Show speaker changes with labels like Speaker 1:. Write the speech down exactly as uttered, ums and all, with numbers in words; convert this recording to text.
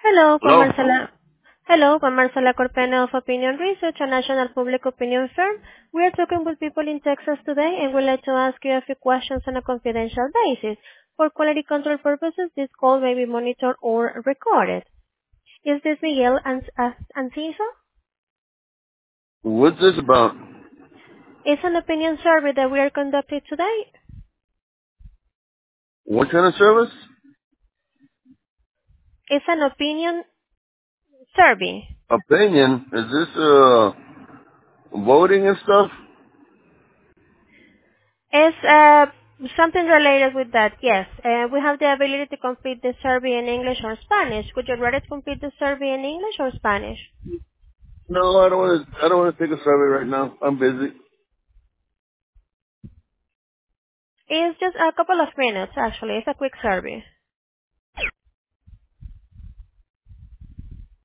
Speaker 1: Hello, con
Speaker 2: Hello?
Speaker 1: Marcela. Hello, con Marcela Corpena of Opinion Research, a national public opinion firm. We are talking with people in Texas today, and we'd like to ask you a few questions on a confidential basis. For quality control purposes, this call may be monitored or recorded. Is this Miguel An- An- Anciso?
Speaker 2: What's this about?
Speaker 1: It's an opinion survey that we are conducting today.
Speaker 2: What kind of service?
Speaker 1: It's an opinion survey.
Speaker 2: Opinion? Is this, uh, voting and stuff?
Speaker 1: It's uh, something related with that, yes. Uh, we have the ability to complete the survey in English or Spanish. Would you rather complete the survey in English or Spanish?
Speaker 2: No, I don't want to, I don't want to take a survey right now. I'm busy.
Speaker 1: It's just a couple of minutes, actually. It's a quick survey.